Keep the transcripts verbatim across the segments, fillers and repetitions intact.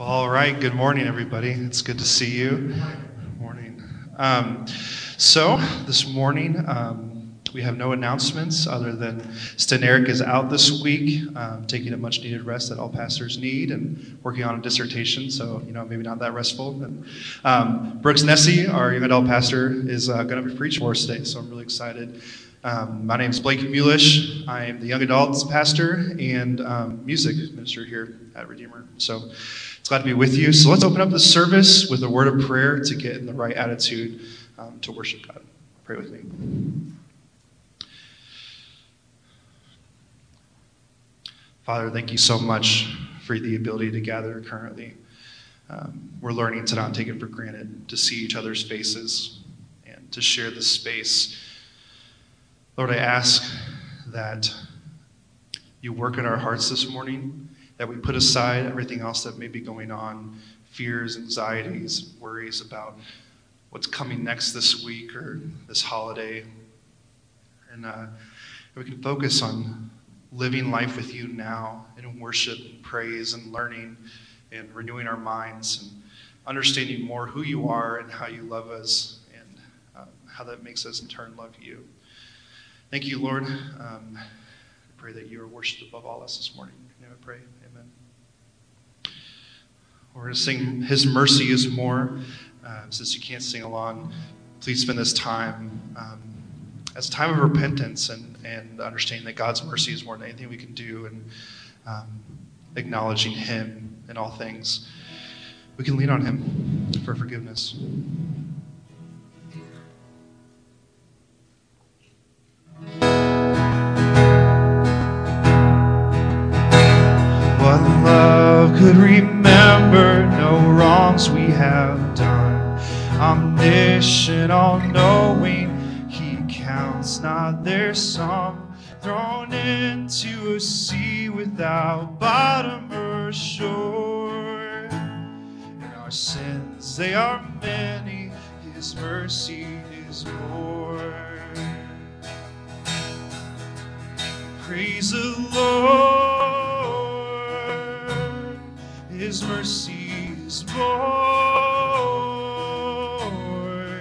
Well, all right. Good morning, everybody. It's good to see you. Good morning. Um, so this morning, um, we have no announcements other than Sten Eric is out this week, um, taking a much-needed rest that all pastors need and working on a dissertation, so, you know, maybe not that restful. And, um, Brooks Nessie, our young adult pastor, is uh, going to be preaching for us today, so I'm really excited. Um, my name is Blake Mulish. I am the young adults pastor and um, music minister here at Redeemer. So it's glad to be with you. So let's open up the service with a word of prayer to get in the right attitude um, to worship God. Pray with me. Father, thank you so much for the ability to gather currently. Um, we're learning to not take it for granted, to see each other's faces and to share this space. Lord, I ask that you work in our hearts this morning, that we put aside everything else that may be going on, fears, anxieties, worries about what's coming next this week or this holiday. And uh, we can focus on living life with you now in worship and praise and learning and renewing our minds and understanding more who you are and how you love us and uh, how that makes us in turn love you. Thank you, Lord. Um, I pray that you are worshipped above all else this morning. In your name I pray. Amen. We're going to sing His Mercy is More. Uh, since you can't sing along, please spend this time um, as a time of repentance and, and understanding that God's mercy is more than anything we can do, and um, acknowledging Him in all things. We can lean on Him for forgiveness. What love could remember no wrongs we have done, omniscient, all-knowing, He counts not their sum, thrown into a sea without bottom or shore. And our sins, they are many, His mercy is more. Praise the Lord, His mercy is more.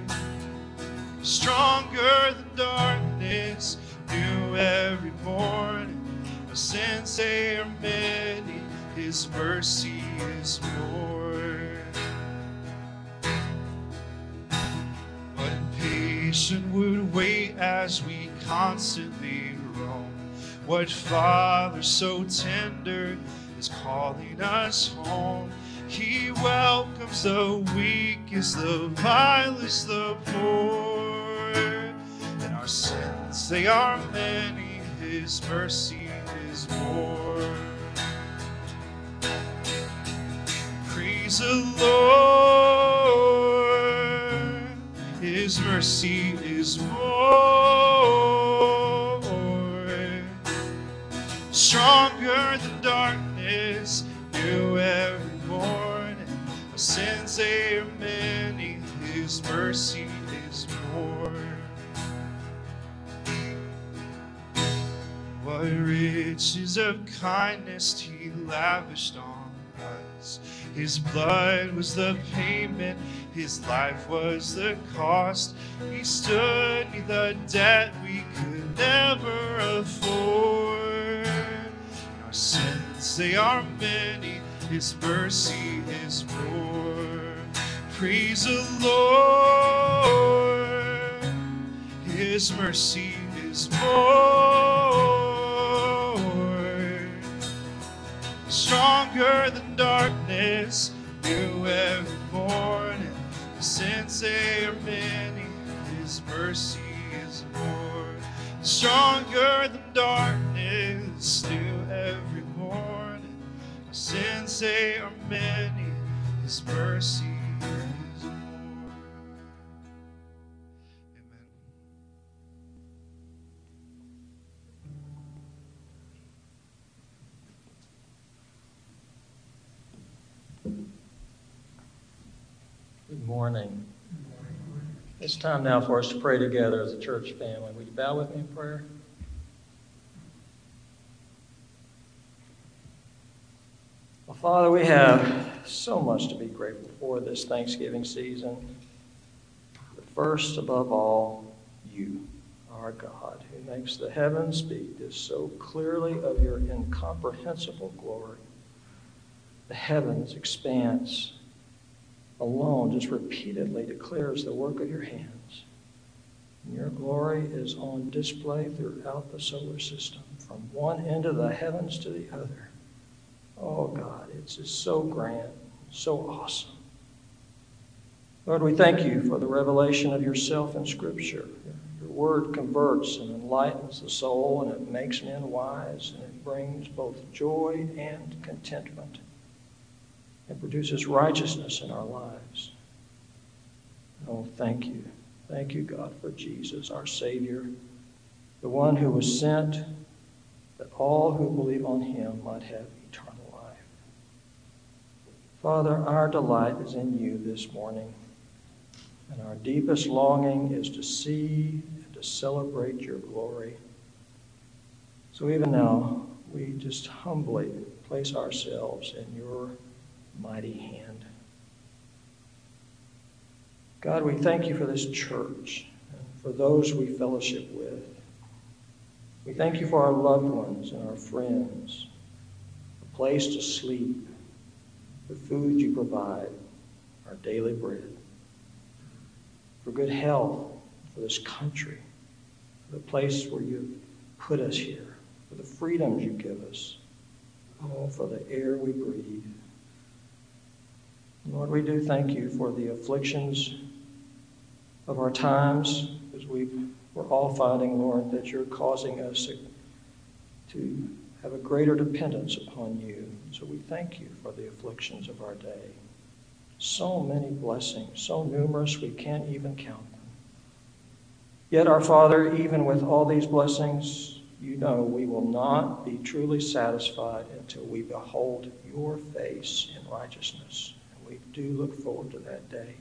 Stronger than darkness, new every morning. Our sins, they are many, His mercy is more. What patient would wait as we constantly roam? What Father so tender is calling us home? He welcomes the weakest, the vilest, the poor. And our sins, they are many, His mercy is more. Praise the Lord, His mercy is more. Stronger than darkness, new every morning. Our sins, they are many, His mercy is more. What riches of kindness He lavished on us. His blood was the payment, His life was the cost. He stood me the debt we could never afford. Our sins, they are many, His mercy is more. Praise the Lord, His mercy is more. Stronger than darkness, new every morning. The sins, they are many, His mercy is more. Stronger than darkness, new every morning. The sins, they are many, His mercy is more. Amen. Good morning. It's time now for us to pray together as a church family. Will you bow with me in prayer? Well, Father, we have so much to be grateful for this Thanksgiving season. But first, above all, you, our God, who makes the heavens speak this so clearly of your incomprehensible glory. The heavens expanse alone just repeatedly declares the work of your hands. And your glory is on display throughout the solar system, from one end of the heavens to the other. Oh God, it's just so grand, so awesome. Lord, we thank you for the revelation of yourself in Scripture. Your word converts and enlightens the soul, and it makes men wise, and it brings both joy and contentment. It produces righteousness in our lives. Oh, thank you. Thank you, God, for Jesus, our Savior, the one who was sent that all who believe on him might have eternal life. Father, our delight is in you this morning, and our deepest longing is to see and to celebrate your glory. So even now, we just humbly place ourselves in your mighty hand. God, we thank you for this church and for those we fellowship with. We thank you for our loved ones and our friends, a place to sleep, the food you provide, our daily bread, for good health, for this country, for the place where you've put us here, for the freedoms you give us, oh, for the air we breathe. Lord, we do thank you for the afflictions of our times, as we we're all finding, Lord, that you're causing us to have a greater dependence upon you. So we thank you for the afflictions of our day. So many blessings, so numerous we can't even count them. Yet, our Father, even with all these blessings, you know we will not be truly satisfied until we behold your face in righteousness. We do look forward to that day.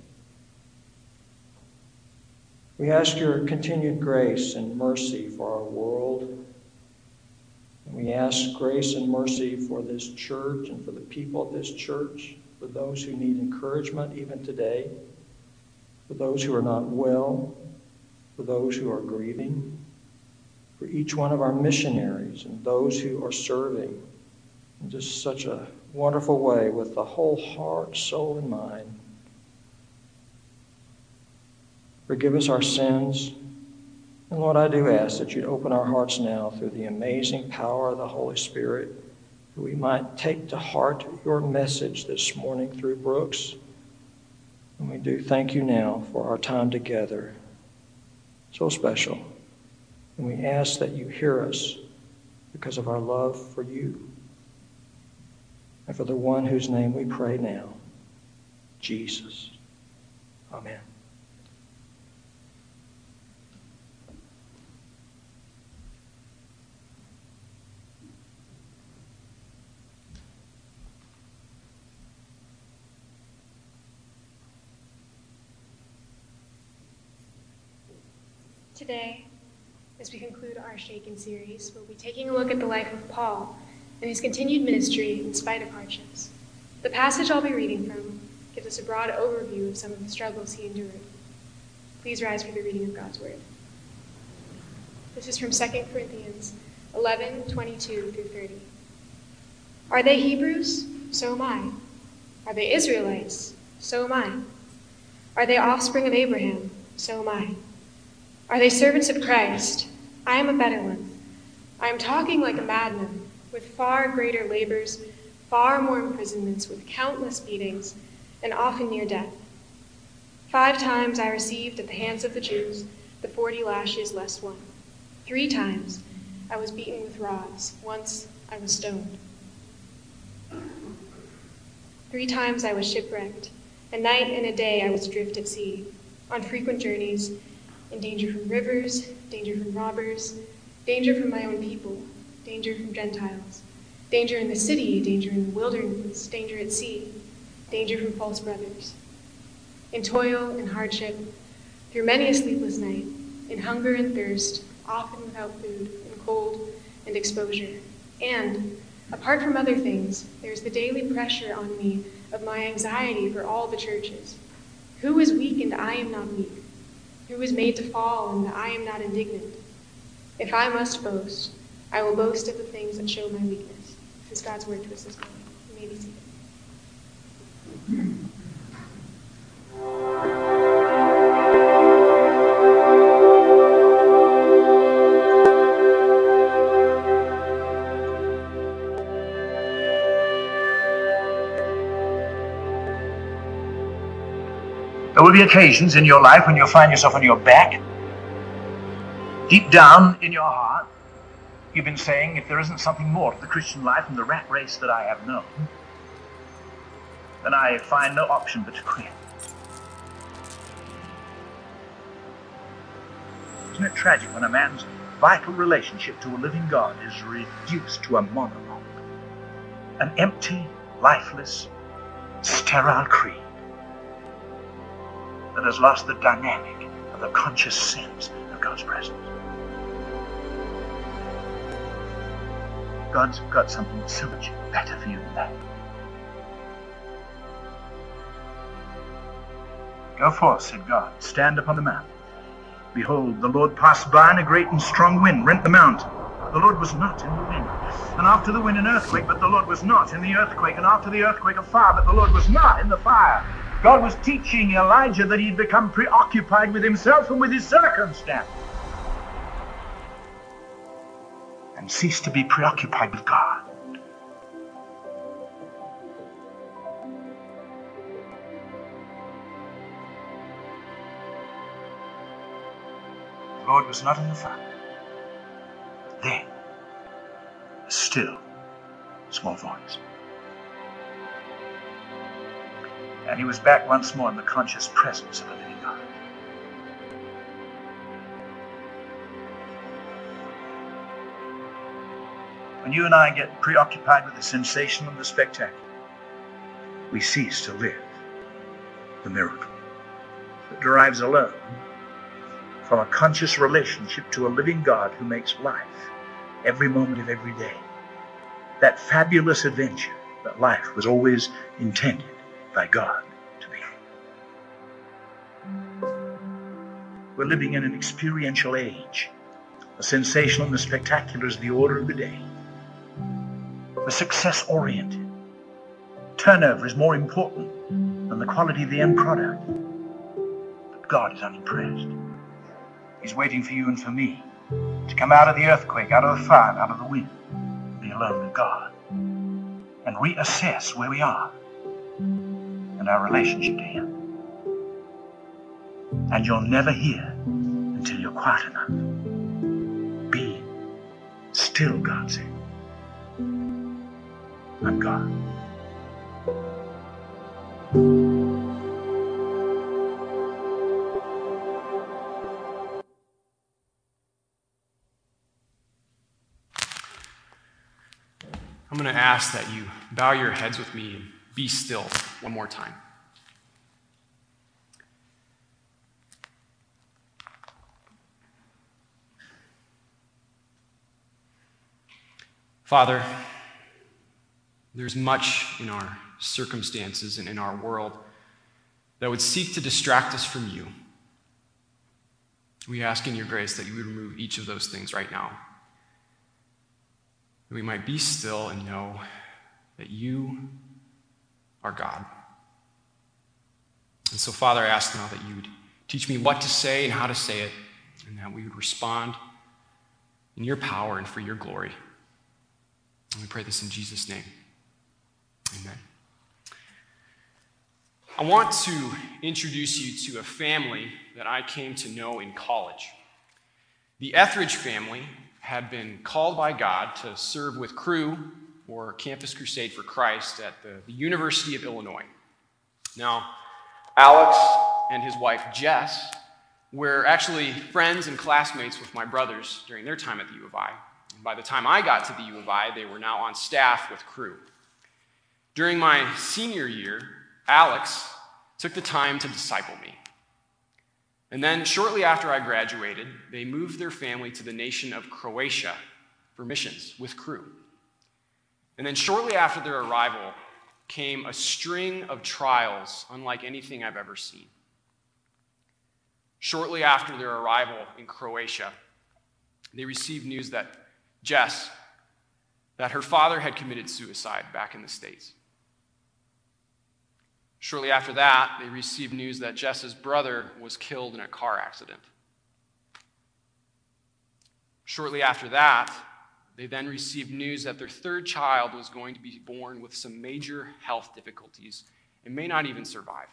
We ask your continued grace and mercy for our world. And we ask grace and mercy for this church and for the people of this church, for those who need encouragement even today, for those who are not well, for those who are grieving, for each one of our missionaries and those who are serving in just such a wonderful way with the whole heart, soul, and mind. Forgive us our sins. And Lord, I do ask that you'd open our hearts now through the amazing power of the Holy Spirit, that we might take to heart your message this morning through Brooks. And we do thank you now for our time together. So special. And we ask that you hear us because of our love for you. And for the one whose name we pray now, Jesus. Amen. Today, as we conclude our Shaken series, we'll be taking a look at the life of Paul and his continued ministry in spite of hardships. The passage I'll be reading from gives us a broad overview of some of the struggles he endured. Please rise for the reading of God's word. This is from Second Corinthians eleven, twenty-two through thirty. Are they Hebrews? So am I. Are they Israelites? So am I. Are they offspring of Abraham? So am I. Are they servants of Christ? I am a better one. I am talking like a madman, with far greater labors, far more imprisonments, with countless beatings, and often near death. Five times I received at the hands of the Jews the forty lashes less one. Three times I was beaten with rods. Once I was stoned. Three times I was shipwrecked. A night and a day I was adrift at sea, on frequent journeys, in danger from rivers, danger from robbers, danger from my own people, danger from Gentiles, danger in the city, danger in the wilderness, danger at sea, danger from false brothers. In toil and hardship, through many a sleepless night, in hunger and thirst, often without food, in cold and exposure. And, apart from other things, there is the daily pressure on me of my anxiety for all the churches. Who is weak and I am not weak? Who is made to fall and I am not indignant? If I must boast, I will boast of the things that show my weakness. This is God's word to us this morning. You may be seated. There will be occasions in your life when you'll find yourself on your back. Deep down in your heart, you've been saying, if there isn't something more to the Christian life than the rat race that I have known, then I find no option but to quit. Isn't it tragic when a man's vital relationship to a living God is reduced to a monologue, an empty, lifeless, sterile creed that has lost the dynamic of the conscious sense of God's presence? God's got something so much better for you than that. Go forth, said God, stand upon the mountain. Behold, the Lord passed by, and a great and strong wind rent the mountain. The Lord was not in the wind. And after the wind an earthquake, but the Lord was not in the earthquake. And after the earthquake a fire, but the Lord was not in the fire. God was teaching Elijah that he'd become preoccupied with himself and with his circumstance, and cease to be preoccupied with God. The Lord was not in the fire. Then, a still, small voice. And he was back once more in the conscious presence of the living God. When you and I get preoccupied with the sensational and the spectacular, we cease to live the miracle that derives alone from a conscious relationship to a living God who makes life every moment of every day that fabulous adventure that life was always intended by God to be. We're living in an experiential age. The sensational and the spectacular is the order of the day. The success-oriented turnover is more important than the quality of the end product. But God is unimpressed. He's waiting for you and for me to come out of the earthquake, out of the fire, out of the wind, be alone with God, and reassess where we are and our relationship to Him. And you'll never hear until you're quiet enough. Be still, God said. I'm God. I'm going to ask that you bow your heads with me and be still one more time. Father, there's much in our circumstances and in our world that would seek to distract us from you. We ask in your grace that you would remove each of those things right now, that we might be still and know that you are God. And so, Father, I ask now that you would teach me what to say and how to say it, and that we would respond in your power and for your glory. And we pray this in Jesus' name. Amen. I want to introduce you to a family that I came to know in college. The Etheridge family had been called by God to serve with Cru, or Campus Crusade for Christ, at the, the University of Illinois. Now, Alex and his wife Jess were actually friends and classmates with my brothers during their time at the U of I. And by the time I got to the U of I, they were now on staff with Cru. During my senior year, Alex took the time to disciple me. And then shortly after I graduated, they moved their family to the nation of Croatia for missions with Cru. And then shortly after their arrival, came a string of trials unlike anything I've ever seen. Shortly after their arrival in Croatia, they received news that Jess, that her father had committed suicide back in the States. Shortly after that, they received news that Jess's brother was killed in a car accident. Shortly after that, they then received news that their third child was going to be born with some major health difficulties and may not even survive.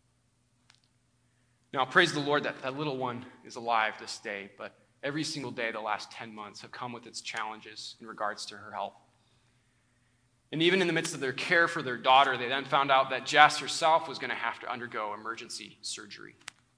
Now, praise the Lord that that little one is alive this day, but every single day the last ten months have come with its challenges in regards to her health. And even in the midst of their care for their daughter, they then found out that Jess herself was going to have to undergo emergency surgery.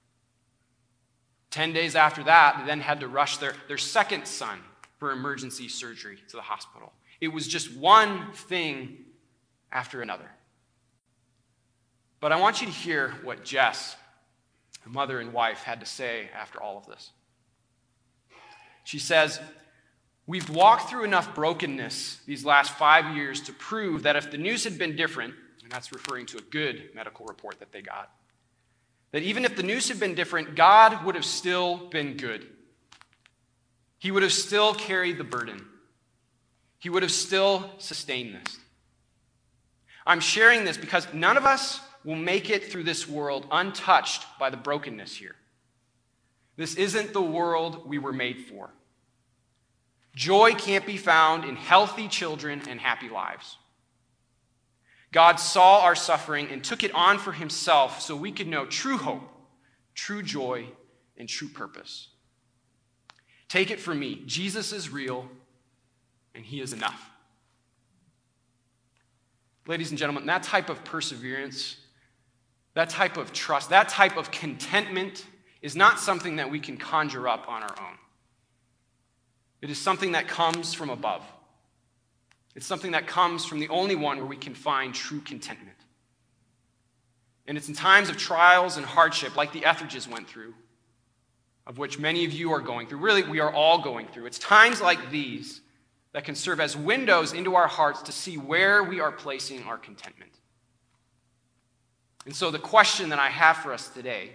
Ten days after that, they then had to rush their, their second son for emergency surgery to the hospital. It was just one thing after another. But I want you to hear what Jess, her mother and wife, had to say after all of this. She says, "We've walked through enough brokenness these last five years to prove that if the news had been different," and that's referring to a good medical report that they got, "that even if the news had been different, God would have still been good. He would have still carried the burden. He would have still sustained this. I'm sharing this because none of us will make it through this world untouched by the brokenness here. This isn't the world we were made for. Joy can't be found in healthy children and happy lives. God saw our suffering and took it on for himself so we could know true hope, true joy, and true purpose. Take it from me, Jesus is real, and he is enough." Ladies and gentlemen, that type of perseverance, that type of trust, that type of contentment is not something that we can conjure up on our own. It is something that comes from above. It's something that comes from the only one where we can find true contentment. And it's in times of trials and hardship, like the Etheridges went through, of which many of you are going through. Really, we are all going through. It's times like these that can serve as windows into our hearts to see where we are placing our contentment. And so the question that I have for us today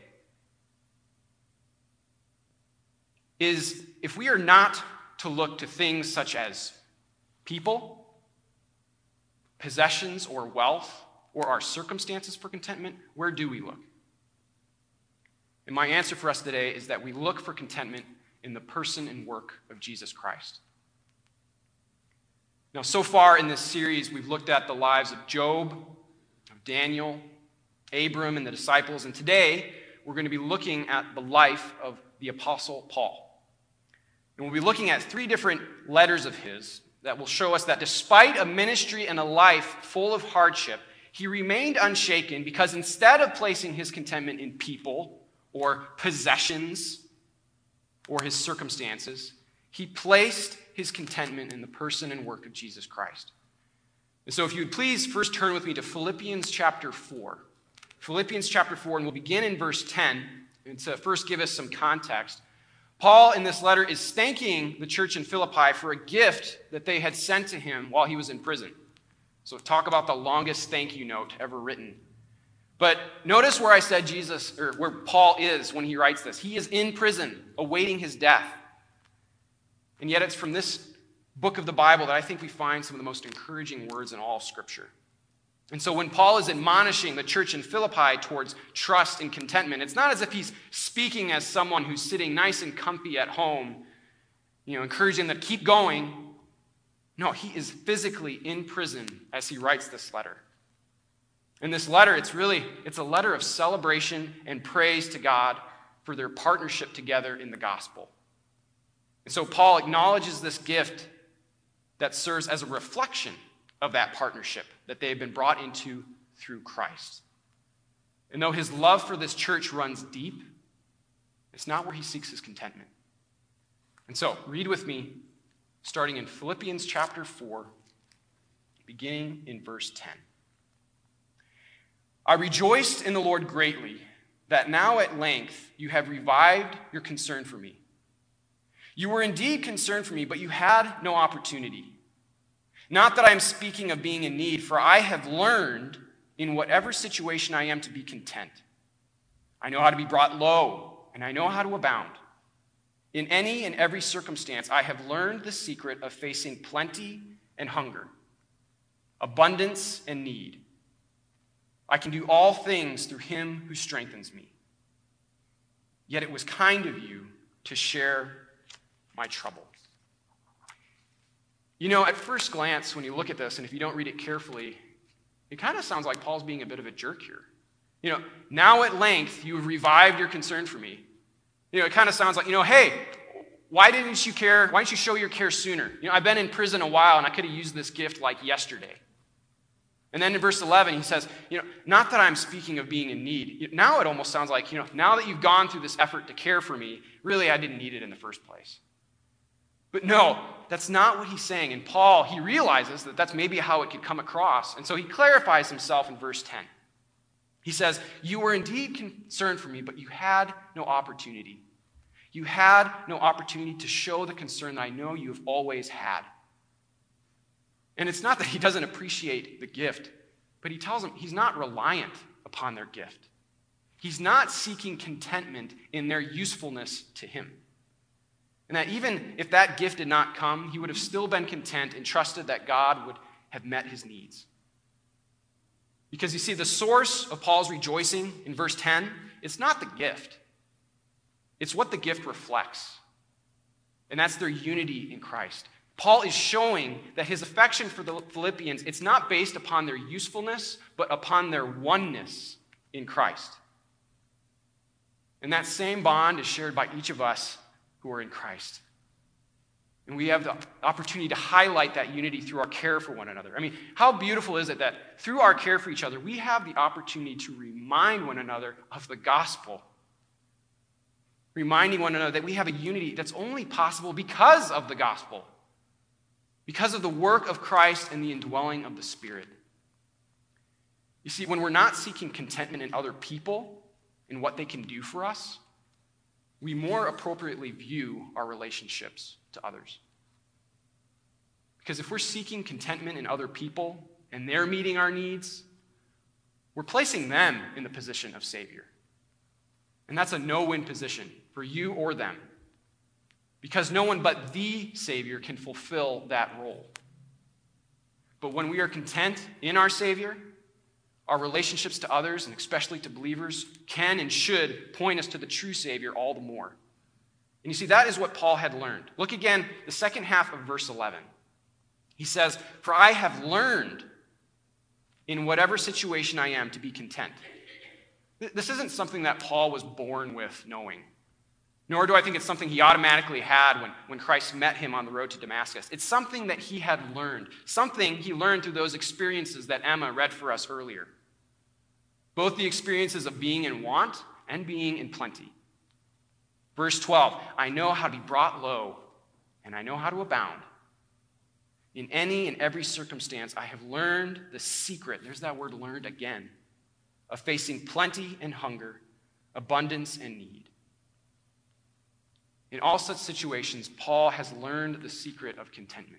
is, if we are not to look to things such as people, possessions, or wealth, or our circumstances for contentment, where do we look? And my answer for us today is that we look for contentment in the person and work of Jesus Christ. Now, so far in this series, we've looked at the lives of Job, of Daniel, Abram, and the disciples, and today we're going to be looking at the life of the Apostle Paul. And we'll be looking at three different letters of his that will show us that despite a ministry and a life full of hardship, he remained unshaken because instead of placing his contentment in people or possessions or his circumstances, he placed his contentment in the person and work of Jesus Christ. And so if you would please first turn with me to Philippians chapter four. Philippians chapter four, and we'll begin in verse ten. And to first give us some context, Paul in this letter is thanking the church in Philippi for a gift that they had sent to him while he was in prison. So talk about the longest thank you note ever written. But notice where I said Jesus, or where Paul is when he writes this. He is in prison, awaiting his death. And yet it's from this book of the Bible that I think we find some of the most encouraging words in all Scripture. And so when Paul is admonishing the church in Philippi towards trust and contentment, it's not as if he's speaking as someone who's sitting nice and comfy at home, you know, encouraging them to keep going. No, he is physically in prison as he writes this letter. In this letter, it's really, it's a letter of celebration and praise to God for their partnership together in the gospel. And so Paul acknowledges this gift that serves as a reflection of that partnership that they have been brought into through Christ. And though his love for this church runs deep, it's not where he seeks his contentment. And so, read with me, starting in Philippians chapter four, beginning in verse ten. "I rejoiced in the Lord greatly that now at length you have revived your concern for me. You were indeed concerned for me, but you had no opportunity. Not that I am speaking of being in need, for I have learned in whatever situation I am to be content. I know how to be brought low, and I know how to abound. In any and every circumstance, I have learned the secret of facing plenty and hunger, abundance and need. I can do all things through him who strengthens me. Yet it was kind of you to share my trouble. You know, at first glance, when you look at this, and if you don't read it carefully, it kind of sounds like Paul's being a bit of a jerk here. You know, now at length you have revived your concern for me. You know, it kind of sounds like, you know, hey, why didn't you care? Why didn't you show your care sooner? You know, I've been in prison a while, and I could have used this gift like yesterday. And then in verse eleven, he says, you know, not that I'm speaking of being in need. Now it almost sounds like, you know, now that you've gone through this effort to care for me, really I didn't need it in the first place. But no, that's not what he's saying. And Paul, he realizes that that's maybe how it could come across. And so he clarifies himself in verse ten. He says, you were indeed concerned for me, but you had no opportunity. You had no opportunity to show the concern that I know you have always had. And it's not that he doesn't appreciate the gift, but he tells them he's not reliant upon their gift. He's not seeking contentment in their usefulness to him. And that even if that gift did not come, he would have still been content and trusted that God would have met his needs. Because you see, the source of Paul's rejoicing in verse ten, it's not the gift. It's what the gift reflects. And that's their unity in Christ. Paul is showing that his affection for the Philippians, it's not based upon their usefulness, but upon their oneness in Christ. And that same bond is shared by each of us who are in Christ. And we have the opportunity to highlight that unity through our care for one another. I mean, how beautiful is it that through our care for each other, we have the opportunity to remind one another of the gospel. Reminding one another that we have a unity that's only possible because of the gospel. Because of the work of Christ and the indwelling of the Spirit. You see, when we're not seeking contentment in other people and what they can do for us, we more appropriately view our relationships to others. Because if we're seeking contentment in other people and they're meeting our needs, we're placing them in the position of Savior. And that's a no-win position for you or them. Because no one but the Savior can fulfill that role. But when we are content in our Savior, our relationships to others, and especially to believers, can and should point us to the true Savior all the more. And you see, that is what Paul had learned. Look again, the second half of verse eleven. He says, for I have learned in whatever situation I am to be content. This isn't something that Paul was born with knowing. Nor do I think it's something he automatically had when, when Christ met him on the road to Damascus. It's something that he had learned. Something he learned through those experiences that Emma read for us earlier. Both the experiences of being in want and being in plenty. Verse twelve, I know how to be brought low, and I know how to abound. In any and every circumstance, I have learned the secret, there's that word learned again, of facing plenty and hunger, abundance and need. In all such situations, Paul has learned the secret of contentment.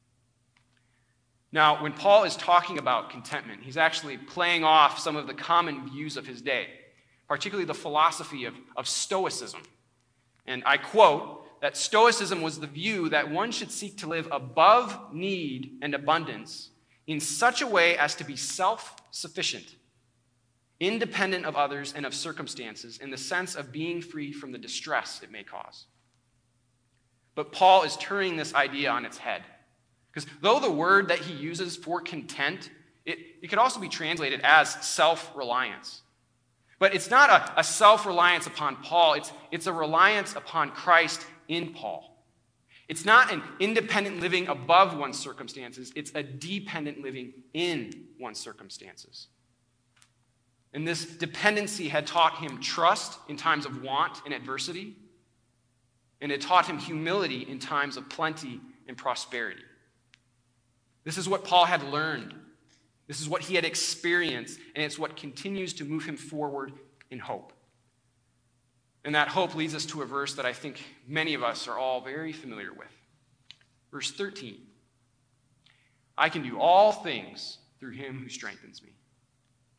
Now, when Paul is talking about contentment, he's actually playing off some of the common views of his day, particularly the philosophy of, of Stoicism. And I quote, that Stoicism was the view that one should seek to live above need and abundance in such a way as to be self-sufficient, independent of others and of circumstances, in the sense of being free from the distress it may cause. But Paul is turning this idea on its head. Because though the word that he uses for content, it, it could also be translated as self-reliance. But it's not a, a self-reliance upon Paul, it's, it's a reliance upon Christ in Paul. It's not an independent living above one's circumstances, it's a dependent living in one's circumstances. And this dependency had taught him trust in times of want and adversity, and it taught him humility in times of plenty and prosperity. This is what Paul had learned. This is what he had experienced, and it's what continues to move him forward in hope. And that hope leads us to a verse that I think many of us are all very familiar with. Verse thirteen. I can do all things through him who strengthens me.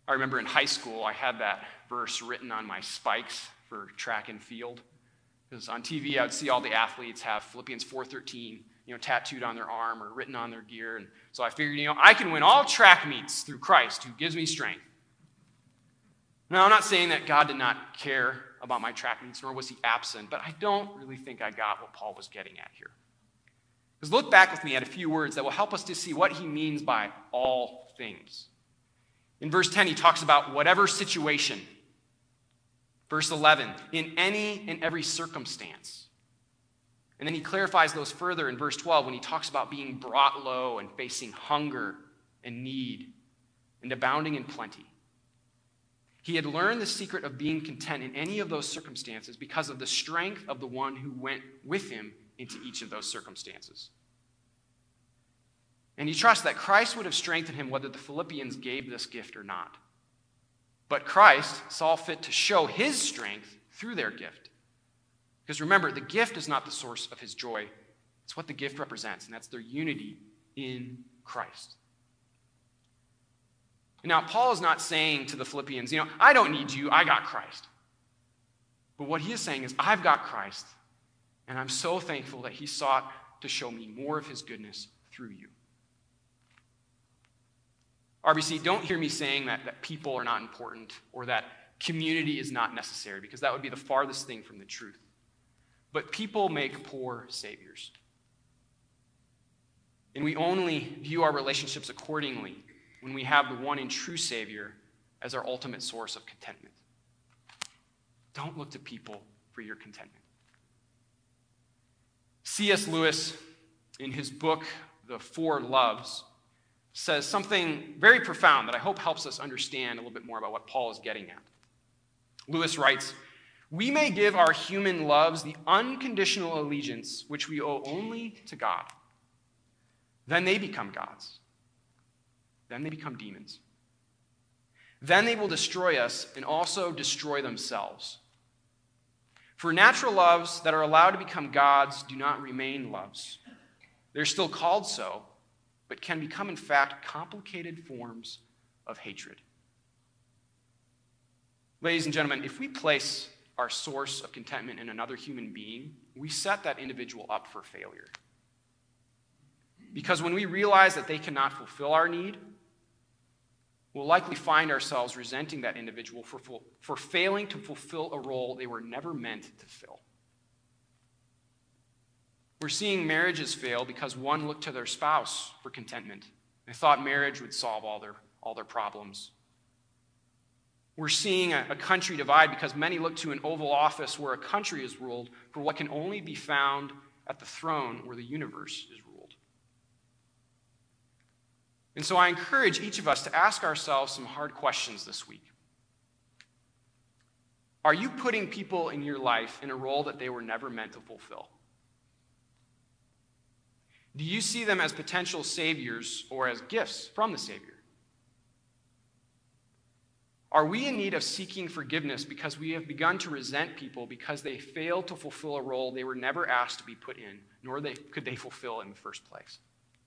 I remember in high school, I had that verse written on my spikes for track and field. Because on T V, I would see all the athletes have Philippians four thirteen, you know, tattooed on their arm or written on their gear. And so I figured, you know, I can win all track meets through Christ who gives me strength. Now, I'm not saying that God did not care about my track meets, nor was he absent, but I don't really think I got what Paul was getting at here. Because look back with me at a few words that will help us to see what he means by all things. In verse ten, he talks about whatever situation. Verse eleven, in any and every circumstance. And then he clarifies those further in verse twelve when he talks about being brought low and facing hunger and need and abounding in plenty. He had learned the secret of being content in any of those circumstances because of the strength of the one who went with him into each of those circumstances. And he trusts that Christ would have strengthened him whether the Philippians gave this gift or not. But Christ saw fit to show his strength through their gift. Because remember, the gift is not the source of his joy. It's what the gift represents, and that's their unity in Christ. And now, Paul is not saying to the Philippians, you know, I don't need you, I got Christ. But what he is saying is, I've got Christ, and I'm so thankful that he sought to show me more of his goodness through you. R B C, don't hear me saying that, that people are not important or that community is not necessary, because that would be the farthest thing from the truth. But people make poor saviors. And we only view our relationships accordingly when we have the one and true Savior as our ultimate source of contentment. Don't look to people for your contentment. C S Lewis, in his book, The Four Loves, says something very profound that I hope helps us understand a little bit more about what Paul is getting at. Lewis writes, "We may give our human loves the unconditional allegiance which we owe only to God. Then they become gods. Then they become demons. Then they will destroy us and also destroy themselves. For natural loves that are allowed to become gods do not remain loves. They're still called so, but can become, in fact, complicated forms of hatred." Ladies and gentlemen, if we place our source of contentment in another human being, we set that individual up for failure. Because when we realize that they cannot fulfill our need, we'll likely find ourselves resenting that individual for, for failing to fulfill a role they were never meant to fill. We're seeing marriages fail because one looked to their spouse for contentment. They thought marriage would solve all their, all their problems. We're seeing a, a country divide because many look to an Oval Office where a country is ruled for what can only be found at the throne where the universe is ruled. And so I encourage each of us to ask ourselves some hard questions this week. Are you putting people in your life in a role that they were never meant to fulfill? Do you see them as potential saviors or as gifts from the Savior? Are we in need of seeking forgiveness because we have begun to resent people because they failed to fulfill a role they were never asked to be put in, nor they, could they fulfill in the first place?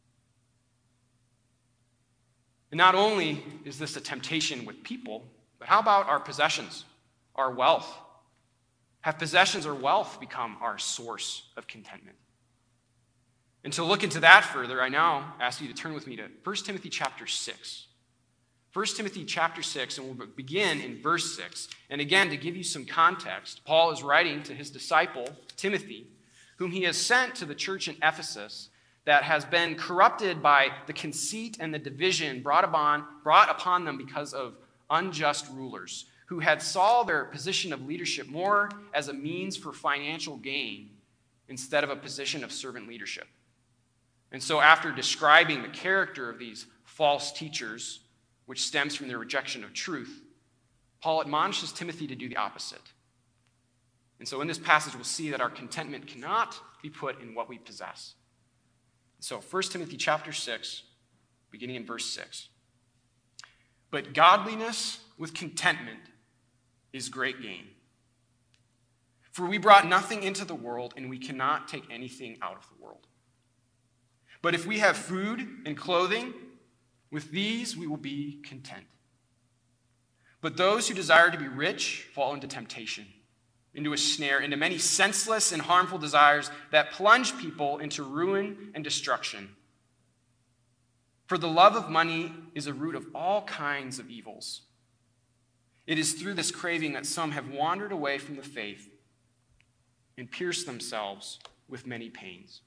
And not only is this a temptation with people, but how about our possessions, our wealth? Have possessions or wealth become our source of contentment? And to look into that further, I now ask you to turn with me to First Timothy chapter six. First Timothy chapter six, and we'll begin in verse six. And again, to give you some context, Paul is writing to his disciple, Timothy, whom he has sent to the church in Ephesus that has been corrupted by the conceit and the division brought upon, brought upon them because of unjust rulers, who had saw their position of leadership more as a means for financial gain instead of a position of servant leadership. And so after describing the character of these false teachers, which stems from their rejection of truth, Paul admonishes Timothy to do the opposite. And so in this passage, we'll see that our contentment cannot be put in what we possess. So First Timothy chapter six, beginning in verse six. "But godliness with contentment is great gain. For we brought nothing into the world, and we cannot take anything out of the world. But if we have food and clothing, with these we will be content. But those who desire to be rich fall into temptation, into a snare, into many senseless and harmful desires that plunge people into ruin and destruction. For the love of money is a root of all kinds of evils. It is through this craving that some have wandered away from the faith and pierced themselves with many pains.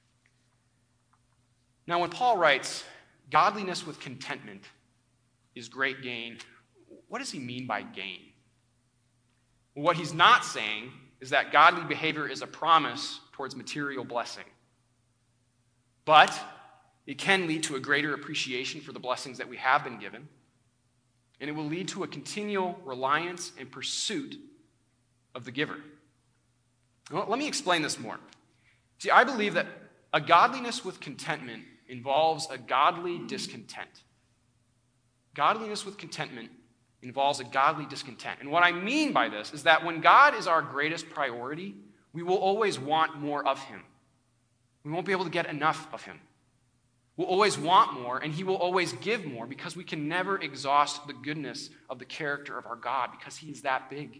Now, when Paul writes, godliness with contentment is great gain, what does he mean by gain? Well, what he's not saying is that godly behavior is a promise towards material blessing. But it can lead to a greater appreciation for the blessings that we have been given, and it will lead to a continual reliance and pursuit of the giver. Well, let me explain this more. See, I believe that a godliness with contentment involves a godly discontent. Godliness with contentment involves a godly discontent. And what I mean by this is that when God is our greatest priority, we will always want more of him. We won't be able to get enough of him. We'll always want more, and he will always give more because we can never exhaust the goodness of the character of our God because he is that big.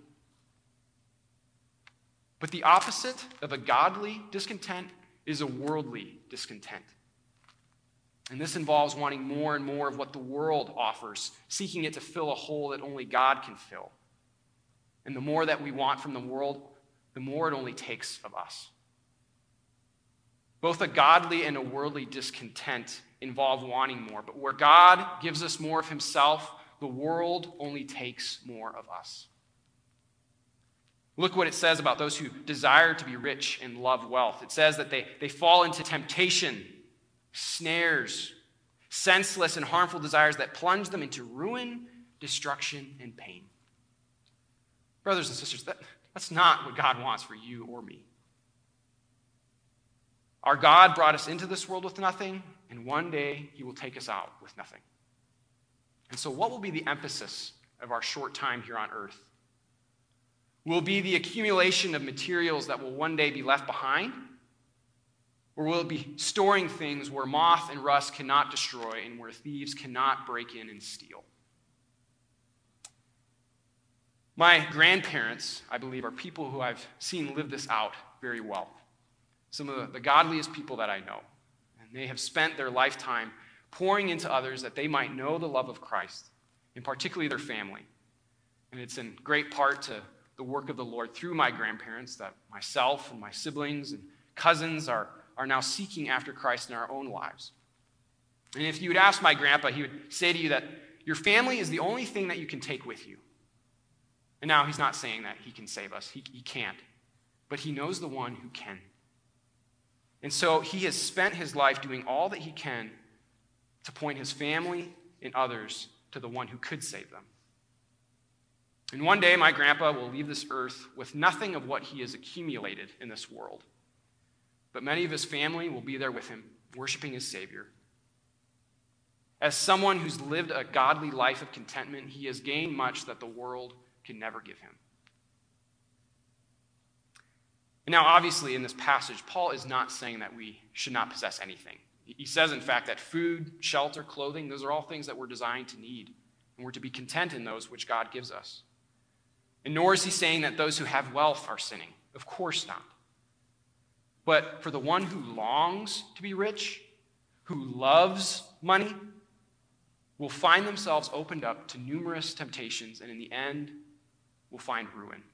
But the opposite of a godly discontent is a worldly discontent. And this involves wanting more and more of what the world offers, seeking it to fill a hole that only God can fill. And the more that we want from the world, the more it only takes of us. Both a godly and a worldly discontent involve wanting more, but where God gives us more of himself, the world only takes more of us. Look what it says about those who desire to be rich and love wealth. It says that they, they fall into temptation, snares, senseless and harmful desires that plunge them into ruin, destruction, and pain. Brothers and sisters, that, that's not what God wants for you or me. Our God brought us into this world with nothing, and one day he will take us out with nothing. And so what will be the emphasis of our short time here on earth? Will it be the accumulation of materials that will one day be left behind? Or will it be storing things where moth and rust cannot destroy and where thieves cannot break in and steal? My grandparents, I believe, are people who I've seen live this out very well. Some of the, the godliest people that I know. And they have spent their lifetime pouring into others that they might know the love of Christ, and particularly their family. And it's in great part to the work of the Lord through my grandparents that myself and my siblings and cousins are, are now seeking after Christ in our own lives. And if you would ask my grandpa, he would say to you that your family is the only thing that you can take with you. And now he's not saying that he can save us. He, he can't. But he knows the one who can. And so he has spent his life doing all that he can to point his family and others to the one who could save them. And one day, my grandpa will leave this earth with nothing of what he has accumulated in this world. But many of his family will be there with him, worshiping his Savior. As someone who's lived a godly life of contentment, he has gained much that the world can never give him. And now, obviously, in this passage, Paul is not saying that we should not possess anything. He says, in fact, that food, shelter, clothing, those are all things that we're designed to need. And we're to be content in those which God gives us. And nor is he saying that those who have wealth are sinning. Of course not. But for the one who longs to be rich, who loves money, will find themselves opened up to numerous temptations, and in the end, will find ruin.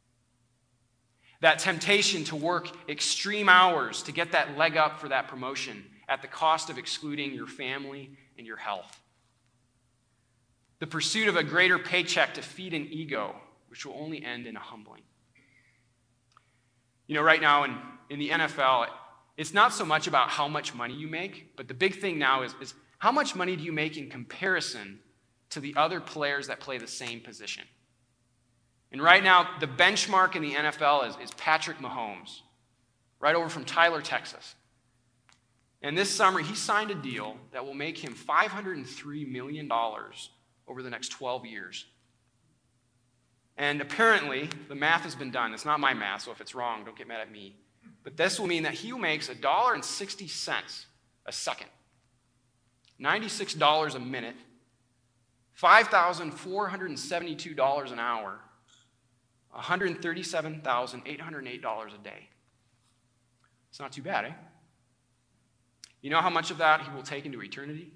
That temptation to work extreme hours to get that leg up for that promotion at the cost of excluding your family and your health. The pursuit of a greater paycheck to feed an ego, which will only end in a humbling. You know, right now in, in the N F L, it's not so much about how much money you make, but the big thing now is, is how much money do you make in comparison to the other players that play the same position? And right now, the benchmark in the N F L is, is Patrick Mahomes, right over from Tyler, Texas. And this summer, he signed a deal that will make him five hundred three million dollars over the next twelve years. And apparently, the math has been done. It's not my math, so if it's wrong, don't get mad at me. But this will mean that he makes one dollar and sixty cents a second, ninety-six dollars a minute, five thousand four hundred seventy-two dollars an hour, one hundred thirty-seven thousand eight hundred eight dollars a day. It's not too bad, eh? You know how much of that he will take into eternity?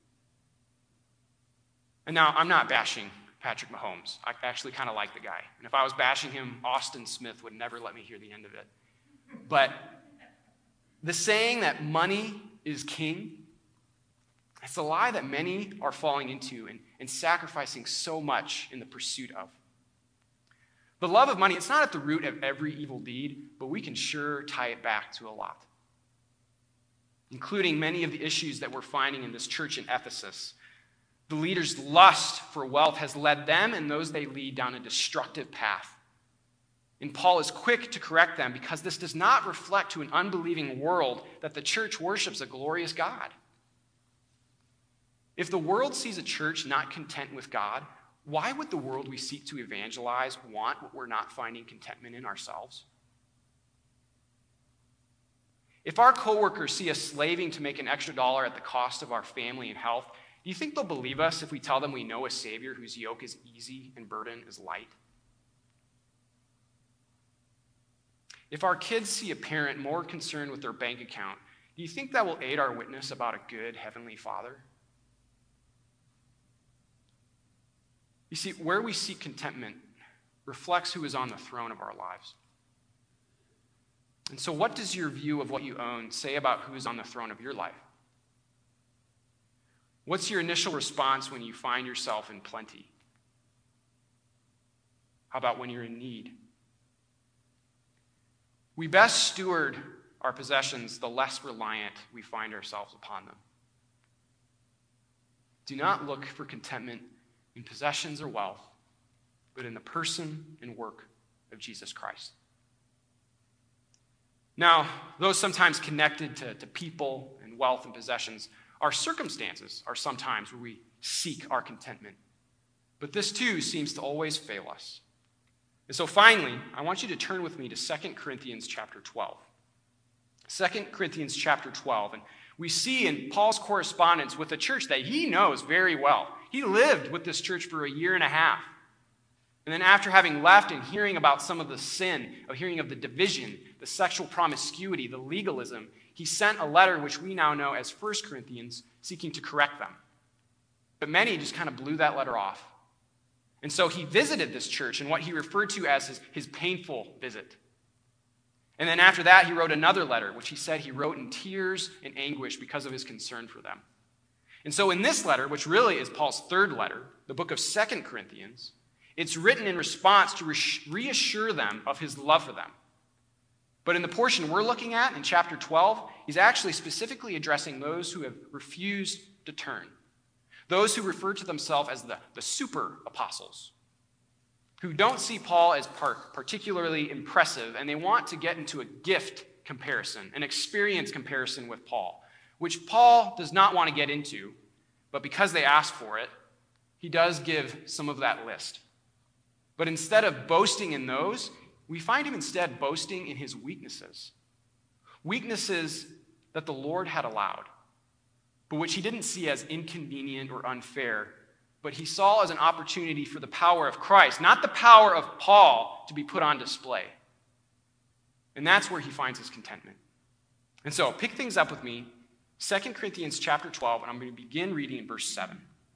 And now, I'm not bashing Patrick Mahomes. I actually kind of like the guy. And if I was bashing him, Austin Smith would never let me hear the end of it. But the saying that money is king, it's a lie that many are falling into and, and sacrificing so much in the pursuit of. The love of money, it's not at the root of every evil deed, but we can sure tie it back to a lot, including many of the issues that we're finding in this church in Ephesus. The leaders' lust for wealth has led them and those they lead down a destructive path. And Paul is quick to correct them because this does not reflect to an unbelieving world that the church worships a glorious God. If the world sees a church not content with God, why would the world we seek to evangelize want what we're not finding contentment in ourselves? If our coworkers see us slaving to make an extra dollar at the cost of our family and health, do you think they'll believe us if we tell them we know a Savior whose yoke is easy and burden is light? If our kids see a parent more concerned with their bank account, do you think that will aid our witness about a good Heavenly Father? You see, where we seek contentment reflects who is on the throne of our lives. And so what does your view of what you own say about who is on the throne of your life? What's your initial response when you find yourself in plenty? How about when you're in need? We best steward our possessions the less reliant we find ourselves upon them. Do not look for contentment in possessions or wealth, but in the person and work of Jesus Christ. Now, though sometimes connected to, to people and wealth and possessions, our circumstances are sometimes where we seek our contentment. But this too seems to always fail us. And so finally, I want you to turn with me to Second Corinthians chapter twelve. Second Corinthians chapter twelve. And we see in Paul's correspondence with a church that he knows very well. He lived with this church for a year and a half. And then after having left and hearing about some of the sin, of hearing of the division, the sexual promiscuity, the legalism, he sent a letter which we now know as First Corinthians, seeking to correct them. But many just kind of blew that letter off. And so he visited this church in what he referred to as his, his painful visit. And then after that, he wrote another letter, which he said he wrote in tears and anguish because of his concern for them. And so in this letter, which really is Paul's third letter, the book of Second Corinthians, it's written in response to reassure them of his love for them. But in the portion we're looking at in chapter twelve, he's actually specifically addressing those who have refused to turn. Those who refer to themselves as the, the super apostles, who don't see Paul as part, particularly impressive, and they want to get into a gift comparison, an experience comparison with Paul, which Paul does not want to get into, but because they ask for it, he does give some of that list. But instead of boasting in those, we find him instead boasting in his weaknesses. Weaknesses that the Lord had allowed, but which he didn't see as inconvenient or unfair, but he saw as an opportunity for the power of Christ, not the power of Paul, to be put on display. And that's where he finds his contentment. And so, pick things up with me, Second Corinthians chapter twelve, and I'm going to begin reading in verse seven.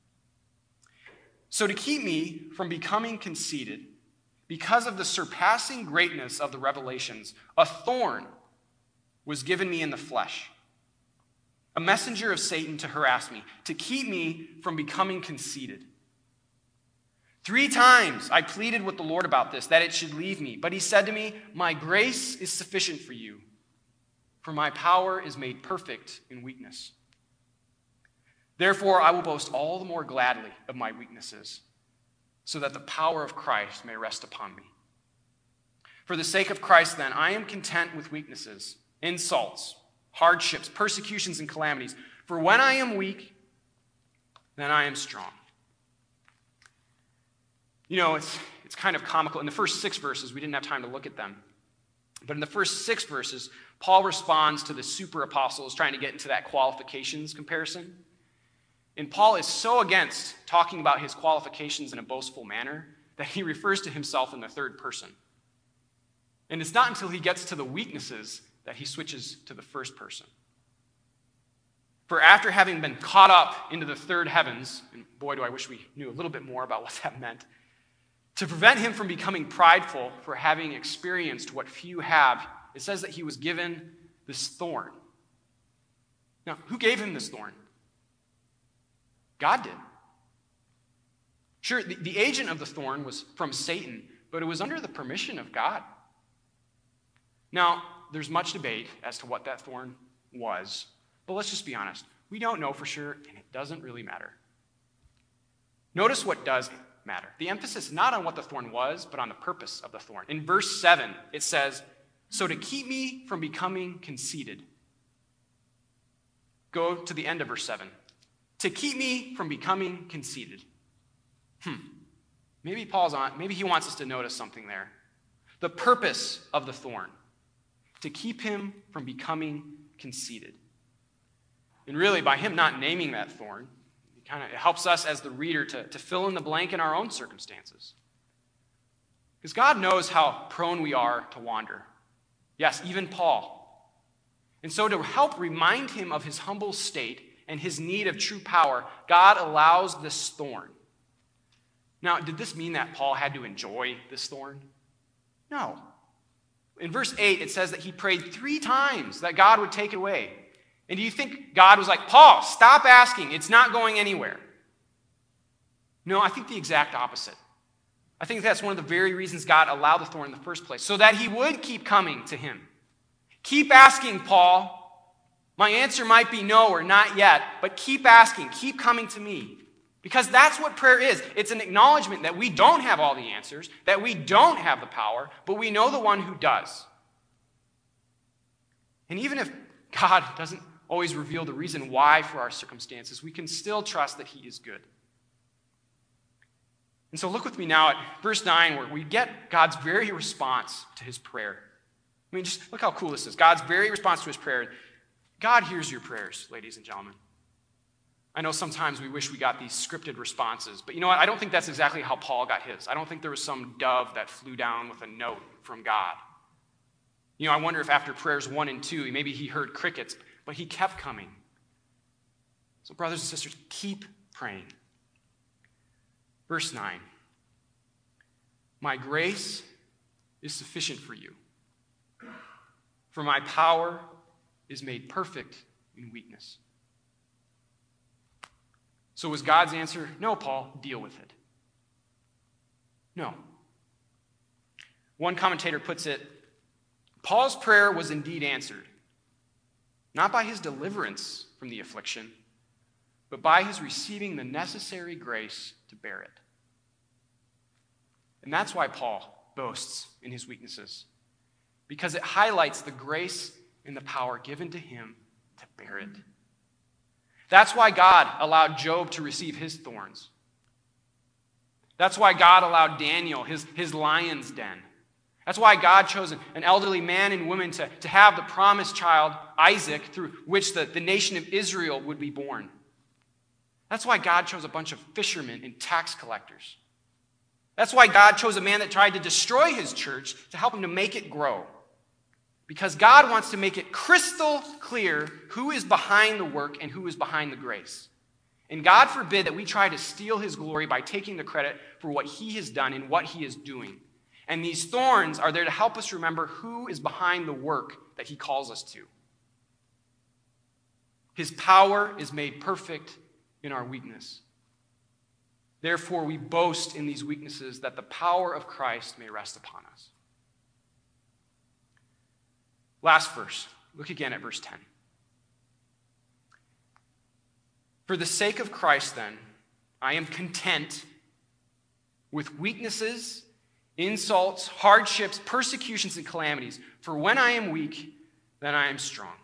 So to keep me from becoming conceited, because of the surpassing greatness of the revelations, a thorn was given me in the flesh, a messenger of Satan to harass me, to keep me from becoming conceited. Three times I pleaded with the Lord about this, that it should leave me. But he said to me, my grace is sufficient for you, for my power is made perfect in weakness. Therefore, I will boast all the more gladly of my weaknesses, so that the power of Christ may rest upon me. For the sake of Christ, then, I am content with weaknesses, insults, hardships, persecutions, and calamities. For when I am weak, then I am strong. You know, it's, it's kind of comical. In the first six verses, we didn't have time to look at them. But in the first six verses, Paul responds to the super apostles trying to get into that qualifications comparison. And Paul is so against talking about his qualifications in a boastful manner that he refers to himself in the third person. And it's not until he gets to the weaknesses that he switches to the first person. For after having been caught up into the third heavens, and boy, do I wish we knew a little bit more about what that meant, to prevent him from becoming prideful for having experienced what few have, it says that he was given this thorn. Now, who gave him this thorn? God did. Sure, the, the agent of the thorn was from Satan, but it was under the permission of God. Now, there's much debate as to what that thorn was, but let's just be honest. We don't know for sure, and it doesn't really matter. Notice what does matter. The emphasis is not on what the thorn was, but on the purpose of the thorn. In verse seven, it says, "So to keep me from becoming conceited." Go to the end of verse seven. To keep me from becoming conceited. Hmm. Maybe Paul's on, maybe he wants us to notice something there. The purpose of the thorn. To keep him from becoming conceited. And really, by him not naming that thorn, it kind of it helps us as the reader to, to fill in the blank in our own circumstances. Because God knows how prone we are to wander. Yes, even Paul. And so to help remind him of his humble state and his need of true power, God allows this thorn. Now, did this mean that Paul had to enjoy this thorn? No. In verse eight, it says that he prayed three times that God would take it away. And do you think God was like, Paul, stop asking. It's not going anywhere. No, I think the exact opposite. I think that's one of the very reasons God allowed the thorn in the first place, so that he would keep coming to him. Keep asking, Paul. My answer might be no or not yet, but keep asking. Keep coming to me. Because that's what prayer is. It's an acknowledgement that we don't have all the answers, that we don't have the power, but we know the one who does. And even if God doesn't always reveal the reason why for our circumstances, we can still trust that he is good. And so look with me now at verse nine, where we get God's very response to his prayer. I mean, just look how cool this is. God's very response to his prayer. God hears your prayers, ladies and gentlemen. I know sometimes we wish we got these scripted responses, but you know what? I don't think that's exactly how Paul got his. I don't think there was some dove that flew down with a note from God. You know, I wonder if after prayers one and two, maybe he heard crickets, but he kept coming. So brothers and sisters, keep praying. Verse nine. My grace is sufficient for you, for my power is made perfect in weakness. So was God's answer, no, Paul, deal with it? No. One commentator puts it, Paul's prayer was indeed answered, not by his deliverance from the affliction, but by his receiving the necessary grace to bear it. And that's why Paul boasts in his weaknesses, because it highlights the grace and the power given to him to bear it. That's why God allowed Job to receive his thorns. That's why God allowed Daniel his, his lion's den. That's why God chose an elderly man and woman to, to have the promised child, Isaac, through which the, the nation of Israel would be born. That's why God chose a bunch of fishermen and tax collectors. That's why God chose a man that tried to destroy his church to help him to make it grow. Because God wants to make it crystal clear who is behind the work and who is behind the grace. And God forbid that we try to steal his glory by taking the credit for what he has done and what he is doing. And these thorns are there to help us remember who is behind the work that he calls us to. His power is made perfect in our weakness. Therefore, we boast in these weaknesses that the power of Christ may rest upon us. Last verse. Look again at verse ten. For the sake of Christ, then, I am content with weaknesses, insults, hardships, persecutions, and calamities. For when I am weak, then I am strong.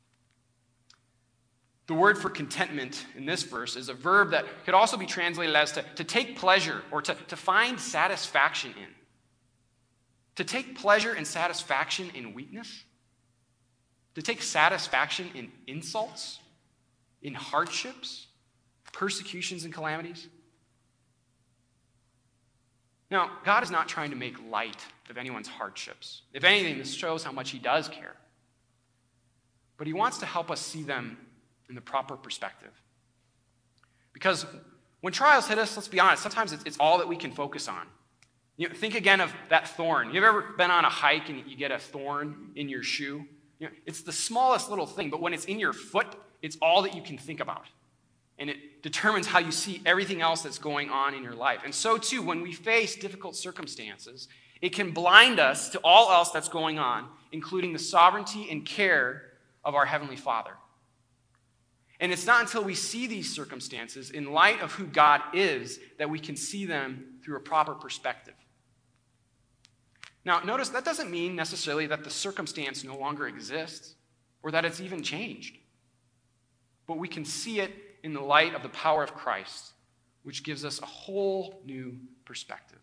The word for contentment in this verse is a verb that could also be translated as to, to take pleasure or to, to find satisfaction in. To take pleasure and satisfaction in weakness? To take satisfaction in insults? In hardships? persecutions and calamities? Now, God is not trying to make light of anyone's hardships. If anything, this shows how much he does care. But he wants to help us see them in the proper perspective. Because when trials hit us, let's be honest, sometimes it's, it's all that we can focus on. You know, think again of that thorn. You've ever been on a hike and you get a thorn in your shoe? You know, it's the smallest little thing, but when it's in your foot, it's all that you can think about. And it determines how you see everything else that's going on in your life. And so too, when we face difficult circumstances, it can blind us to all else that's going on, including the sovereignty and care of our Heavenly Father. And it's not until we see these circumstances in light of who God is that we can see them through a proper perspective. Now, notice that doesn't mean necessarily that the circumstance no longer exists or that it's even changed. But we can see it in the light of the power of Christ, which gives us a whole new perspective.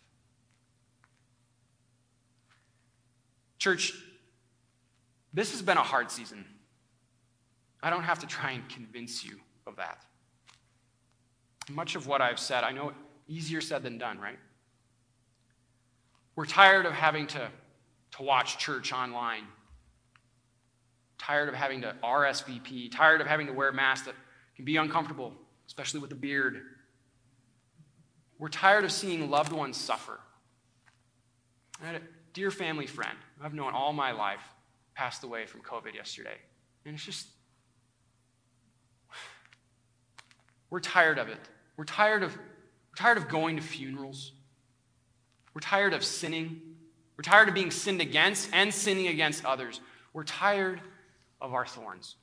Church, this has been a hard season. I don't have to try and convince you of that. Much of what I've said, I know easier said than done, right? We're tired of having to, to watch church online. Tired of having to R S V P. Tired of having to wear masks that can be uncomfortable, especially with the beard. We're tired of seeing loved ones suffer. I had a dear family friend I've known all my life passed away from COVID yesterday. And it's just, we're tired of it. We're tired of, we're tired of going to funerals. We're tired of sinning. We're tired of being sinned against and sinning against others. We're tired of our thorns.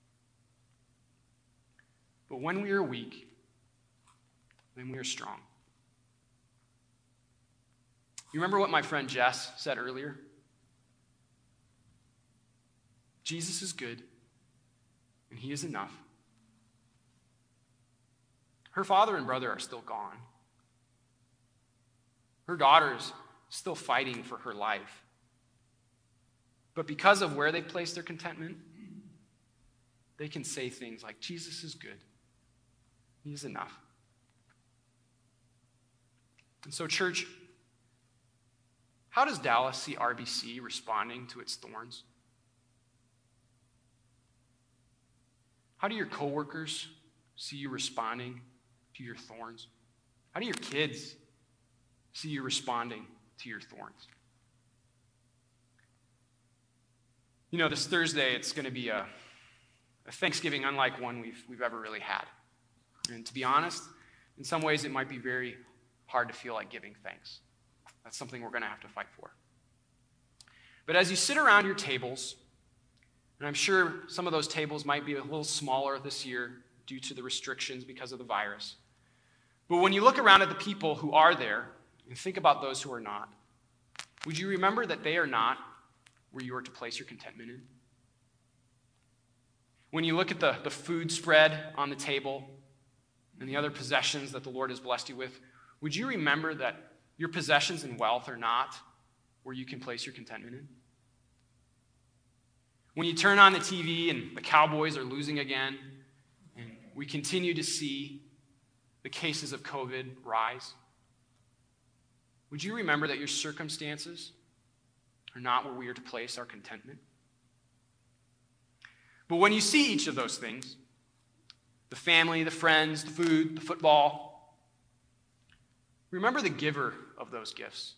But when we are weak, then we are strong. You remember what my friend Jess said earlier? Jesus is good, and he is enough. Her father and brother are still gone. Her daughter's still fighting for her life. But because of where they place their contentment, they can say things like, Jesus is good. He is enough. And so, church, how does Dallas see R B C responding to its thorns? How do your coworkers see you responding to your thorns? How do your kids see you responding to your thorns? You know, this Thursday, it's going to be a, a Thanksgiving unlike one we've, we've ever really had. And to be honest, in some ways, it might be very hard to feel like giving thanks. That's something we're going to have to fight for. But as you sit around your tables, and I'm sure some of those tables might be a little smaller this year due to the restrictions because of the virus. But when you look around at the people who are there and think about those who are not, would you remember that they are not where you are to place your contentment in? When you look at the, the food spread on the table and the other possessions that the Lord has blessed you with, would you remember that your possessions and wealth are not where you can place your contentment in? When you turn on the T V and the Cowboys are losing again, and we continue to see the cases of COVID rise, would you remember that your circumstances are not where we are to place our contentment? But when you see each of those things, the family, the friends, the food, the football, remember the giver of those gifts.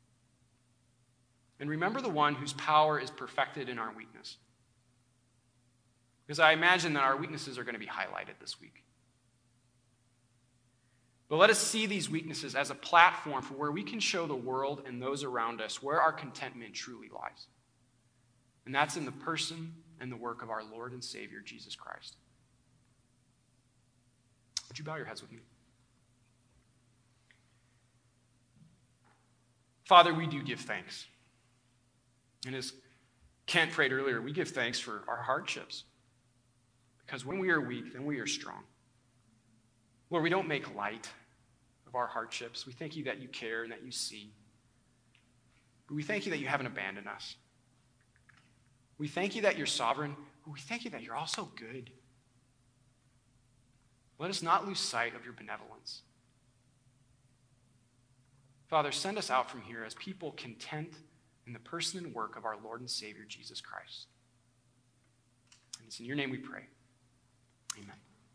And remember the one whose power is perfected in our weakness. Because I imagine that our weaknesses are going to be highlighted this week. But let us see these weaknesses as a platform for where we can show the world and those around us where our contentment truly lies. And that's in the person and the work of our Lord and Savior, Jesus Christ. Would you bow your heads with me? Father, we do give thanks. And as Kent prayed earlier, we give thanks for our hardships. Because when we are weak, then we are strong. Lord, we don't make light of our hardships. We thank you that you care and that you see. But we thank you that you haven't abandoned us. We thank you that you're sovereign, but we thank you that you're also good. Let us not lose sight of your benevolence. Father, send us out from here as people content in the person and work of our Lord and Savior, Jesus Christ. And it's in your name we pray. Amen.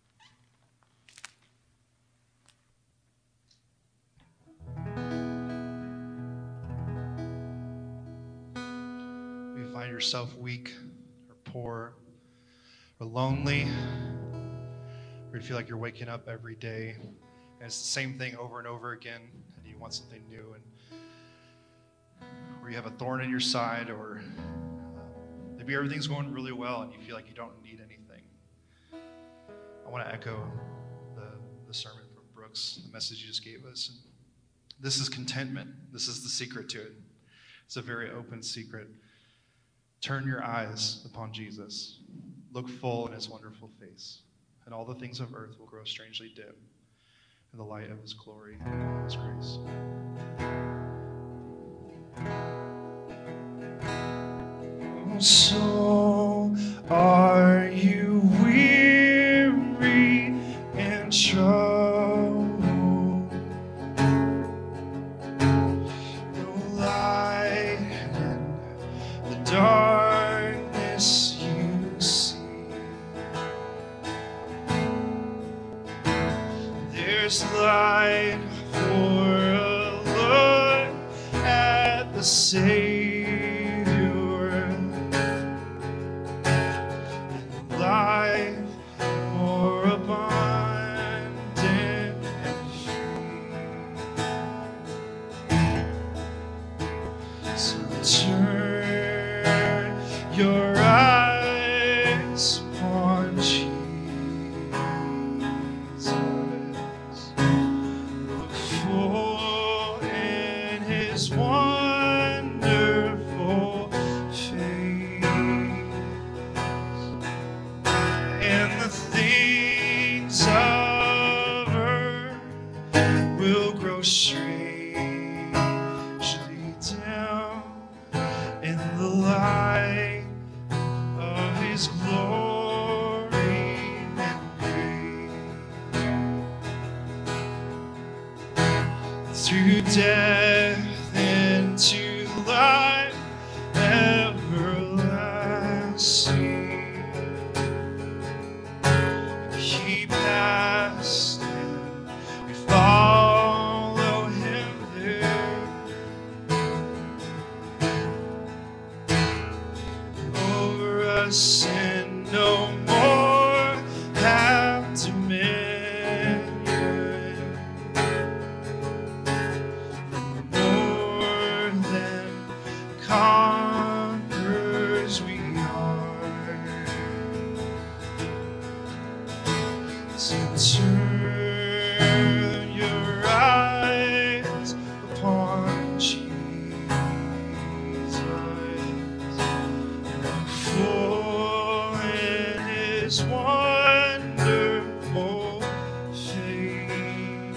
If you find yourself weak or poor or lonely, or you feel like you're waking up every day and it's the same thing over and over again, and you want something new, and or you have a thorn in your side, or uh, maybe everything's going really well and you feel like you don't need anything. I want to echo the, the sermon from Brooks, the message you just gave us. And this is contentment. This is the secret to it. It's a very open secret. Turn your eyes upon Jesus. Look full in his wonderful face, and all the things of earth will grow strangely dim in the light of his glory and his grace. Oh, so are you weary and troubled? No light in the darkness you see. There's light for a look at the Savior, and life more abundant and free. So turn your eyes upon Jesus. Look full in his wonderful face, and the things of earth will grow strangely dim in the light of his glory and grace. Through death into life everlasting, he passed and we follow him there. Over us sin no more have dominion. More than conquerors we are. So turn your eyes upon Jesus, full in his wonderful face,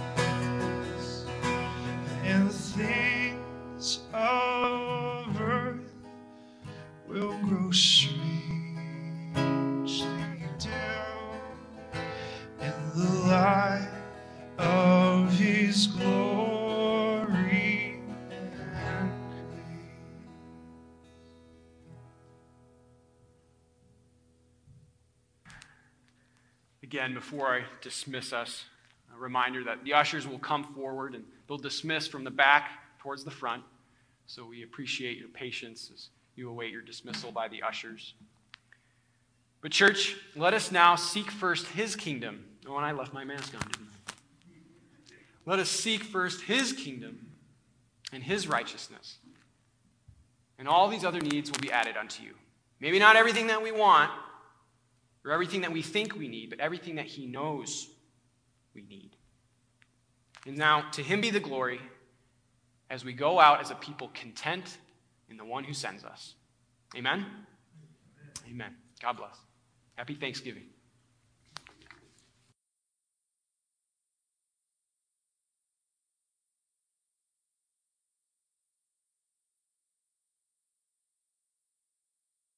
and the things of earth will grow strangely dim in the light of his glory and grace. Again, before I dismiss us, a reminder that the ushers will come forward and they'll dismiss from the back towards the front. So we appreciate your patience as you await your dismissal by the ushers. But church, let us now seek first his kingdom. Oh, and I left my mask on, didn't I? Let us seek first his kingdom and his righteousness. And all these other needs will be added unto you. Maybe not everything that we want or everything that we think we need, but everything that he knows we need. And now, to him be the glory as we go out as a people content in the one who sends us. Amen? Amen. God bless. Happy Thanksgiving.